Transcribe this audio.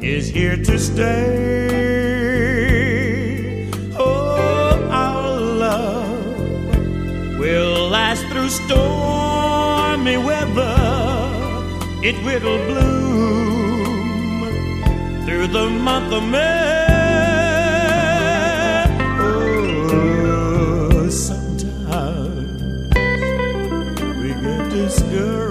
is here to stay. Oh, our love will last through stormy weather. It will bloom through the month of May. Oh, sometimes we get discouraged